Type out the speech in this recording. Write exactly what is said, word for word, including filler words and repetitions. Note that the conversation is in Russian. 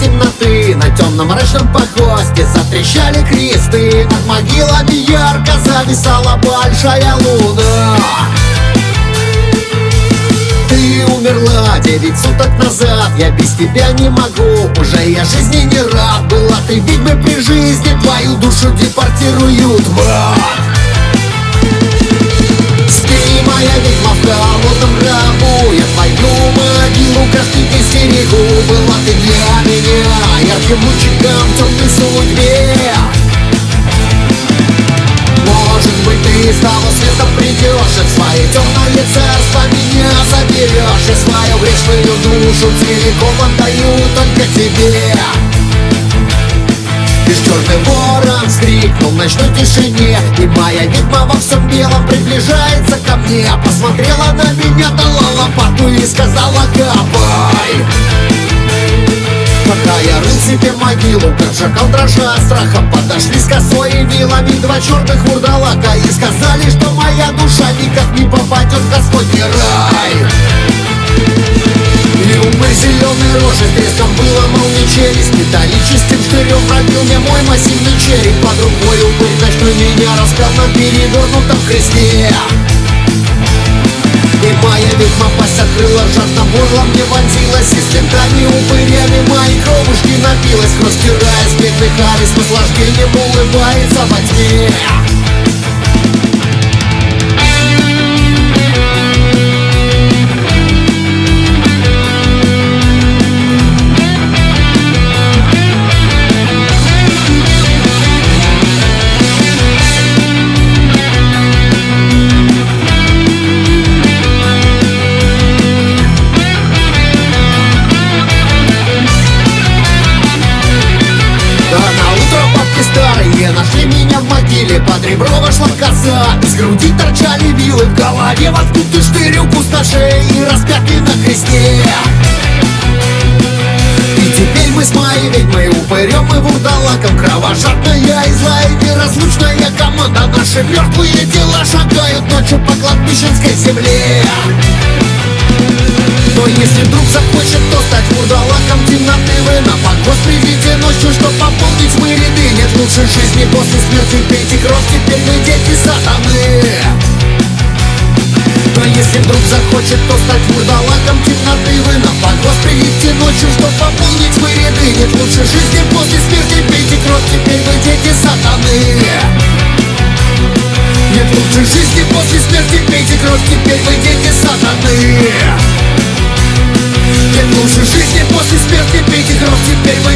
темноты на темном мрачном погосте затрещали кресты. Над могилами ярко зависала большая луна. Ты умерла девять суток назад, я без тебя не могу, уже я жизни не рад. Была ты ведьмой при жизни, твою душу депортируют в ад. Спи, моя ведьма, в холодном гробу, я твою могилу каждый день стерегу. Была ты для меня ярким лучиком в темной судьбе. Может быть, ты с того света придешь и в свое темное царство меня заберешь. И свою грешную душу целиком отдаю только тебе. Лишь черный ворон вскрикнул в ночной тишине, и моя ведьма во всем белом приближается ко мне. Посмотрела на меня, дала лопату и сказала: копай. Пока я рыл себе могилу, как шакал дрожа от страха, подошли с косой и вилами два черных вурдалака и сказали, что моя душа никак не попадет в Господний рай. И упырь зеленой рожи с треском выломал мне челюсть, металлическим штырем пробил мне мой массивный череп. Под рукой упырь ночной меня распял на перевернутом кресте. И моя ведьма пасть открыла, жадно горло мне вонзилась, и с лентами упырями мои кровушки напилась. Кровь стирая с бедных ари, с наслаждением улыбается во тьме. Нашли меня в могиле, под ребро вошла коса, из груди торчали вилы, в голове воткнутый штырь у пустошей и распятый на кресте. И теперь мы с моей ведьмой, упырем и вурдалаком, кровожадная и злая и неразлучная команда. Наши мертвые тела шагают ночью по кладбищенской земле. Но если вдруг захочет, то стать вурдалаком темноты вы на погост придите ночью, чтоб пополнить мы ряды. Нет лучшей жизни после смерти, пейте кровь, теперь вы дети сатаны. Но если вдруг захочет, то стать вурдалаком темноты вы на погост придите ночью, чтоб пополнить мы ряды. Нет лучшей жизни после смерти, пейте кровь, теперь вы дети сатаны. Нет лучшей жизни после смерти, пейте кровь, теперь вы дети сатаны. Нет лучшей жизни после смерти, пейте кровь, теперь вы